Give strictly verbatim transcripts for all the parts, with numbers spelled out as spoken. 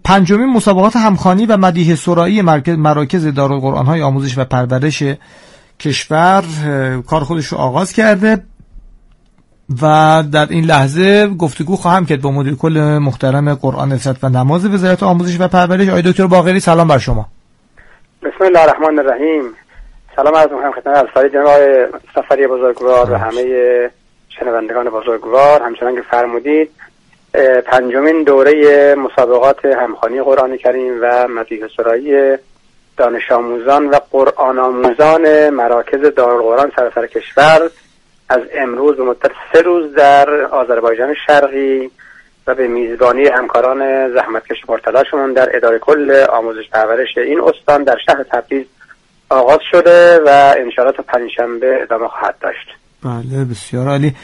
پنجمین مسابقات همخوانی و مدیح سرایی مرکز مراکز دارالقرآن‌های آموزش و پرورش کشور کار خودش رو آغاز کرده و در این لحظه گفتگو خواهم کرد با مدیر کل محترم قرآن نصرت و نماز وزارت آموزش و پرورش آقای دکتر باقری. سلام بر شما. بسم الله الرحمن الرحیم. سلام عرض می‌کنم خدمت الفاری جناب سفری بزرگوار و همه شنوندگان بزرگوار. همچنان که فرمودید پنجمین دوره مسابقات همخوانی قرآن کریم و مدیح سرایی دانش آموزان و قرآن آموزان مراکز دارالقرآن سراسر کشور از امروز به مدت سه روز در آذربایجان شرقی و به میزبانی همکاران زحمتکش مرتضی‌شون در اداره کل آموزش پرورش این استان در شهر تبریز آغاز شده و انشاءالله تا پنجشنبه ادامه خواهد داشت. بله بسیار عالی.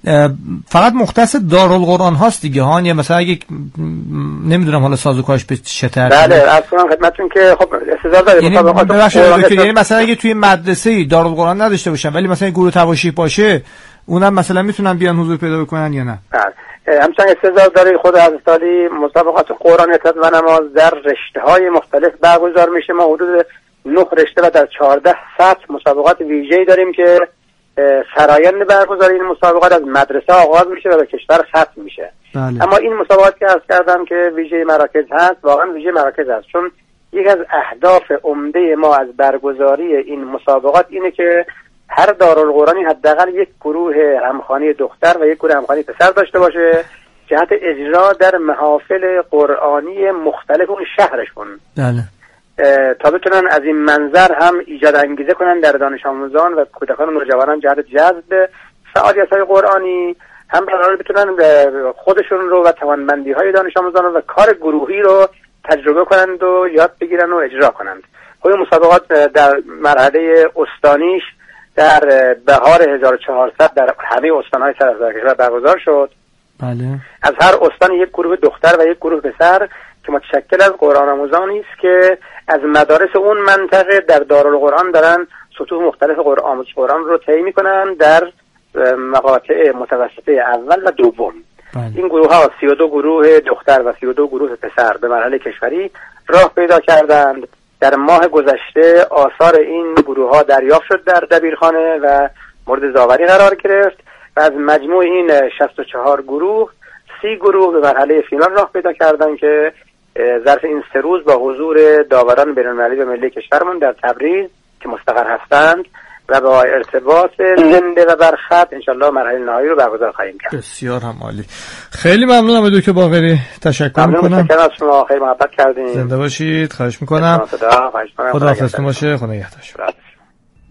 فقط مختص دارالقرآن هاست دیگه ها؟ یا مثلا اگه نمیدونم حالا سازوکارش به چه ترتیبه؟ بله اصلا خدمتتون که خب استعداد داره یعنی مسابقات یعنی مثلا اگه توی مدرسه‌ای دارالقرآن نداشته باشن ولی مثلا گروه تواشیح باشه اونم مثلا میتونن بیان حضور پیدا بکنن یا نه؟ بله همچنین استعداد داره. خود حضرت مسابقات قرآن و نماز در رشته‌های مختلف برگزار میشه. ما حدود نه رشته و در چهارده سطح مسابقات ویژه‌ای داریم که سرایند برگزاری این مسابقات از مدرسه آغاز میشه و به کشور ختم میشه. بله. اما این مسابقات که عرض کردم که ویژه مراکز هست واقعا ویژه مراکز هست، چون یک از اهداف عمده ما از برگزاری این مسابقات اینه که هر دارالقرآنی حداقل یک گروه همخوانی دختر و یک گروه همخوانی پسر داشته باشه جهت اجرا در محافل قرآنی مختلف اون شهرشون. بله. تا بتونن از این منظر هم ایجاد انگیزه کنن در دانش آموزان و کودکان و نوجوانان جهت جذب فعالیت‌های قرآنی، هم برای بتونن خودشون رو و توانمندی‌های دانش آموزان رو و کار گروهی رو تجربه کنند و یاد بگیرن و اجرا کنند. خود مسابقات در مرحله استانیش در بهار هزار و چهارصد در همه استان‌های سراسر کشور برگزار شد. بله. از هر استان یک گروه دختر و یک گروه پسر که متشکل از قرآن آموزانی است که از مدارس اون منطقه در دارالقرآن دارن سطوح مختلف قرآن آموزش قرآن رو طی می‌کنن در مقاطع متوسطه اول و دوم. بله. این گروه ها سی و دو گروه دختر و سی و دو گروه پسر به مرحله کشوری راه پیدا کردند. در ماه گذشته آثار این گروه ها دریافت شد در دبیرخانه و مورد داوری قرار گرفت و از مجموع این شصت و چهار گروه سی گروه به مرحله فینال راه پیدا کردند که ظرف این سه روز با حضور داوران بین‌المللی و ملی کشورمون در تبریز که مستقر هستند و با ارتباط زنده و برخط انشالله مرحله نهایی رو برگزار خواهیم کرد. بسیار هم عالی. خیلی ممنونم دکتر باقری. تشکر میکنم. ممنون از شما. خیلی محبت کردین. زنده باشید. خواهش میکنم. خدا خدا حافظتون باشه. خدا نگهدار.